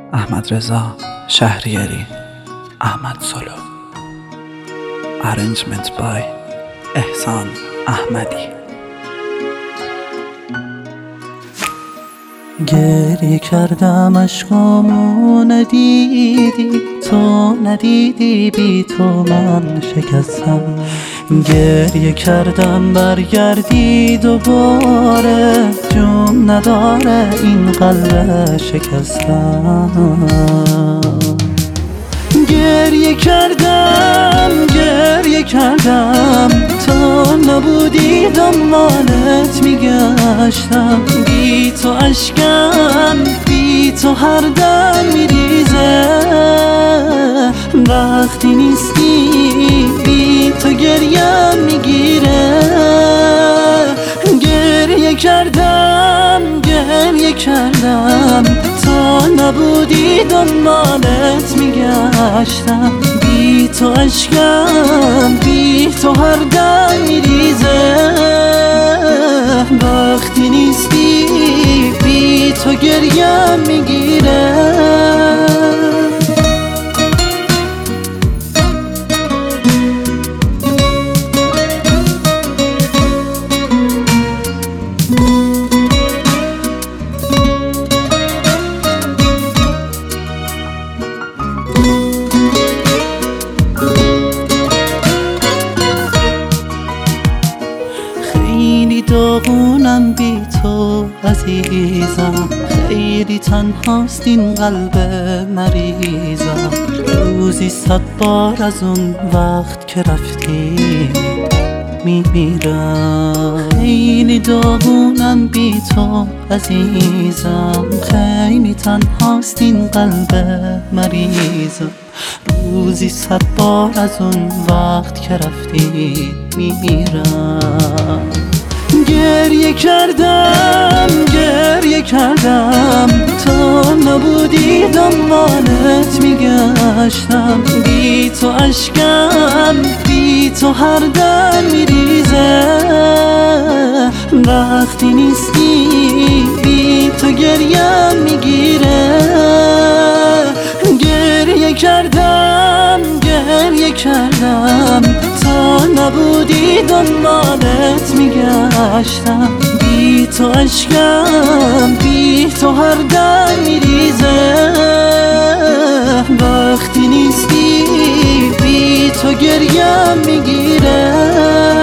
احمد رضا شهریاری. احمد سولو. Arrangement by احسان احمدی. گریه کردم اشکامو ندیدی، تو ندیدی، بی تو من شکستم. گریه کردم برگردی دوباره، جون نداره این قلب شکستم. گریه کردم تو نبودی، دنبالت میگشتم. بی تو اشکم، بی تو هر دم میریزه. وقتی نیستی بی تو گریم میگیره. گریه کردم تو نبودی، دنبالت میگشتم. بی تو اشکم، بی تو هر دم میریزه. وقتی نیستی بی تو گریم میگیره. خیلی داغونم بی تو عزیزم، خیلی تنهاست این قلب مریضم. روزی 100 بار از اون وقت که رفتی میمیرم. خیلی داغونم بی تو عزیزم، خیلی تنهاست این قلب مریضم. روزی 100 بار از اون وقت که رفتی میمیرم. گریه کردم تو نبودی، دنبالت میگشتم. بی تو اشکم، بی تو هر دم میریزه. وقتی نیستی بی تو گریم میگیره. گریه کردم تو نبودی، دنبالت میگشتم. بی تو اشکم، بی تو هر دم میریزه. وقتی نیستی بی تو گریم میگیره.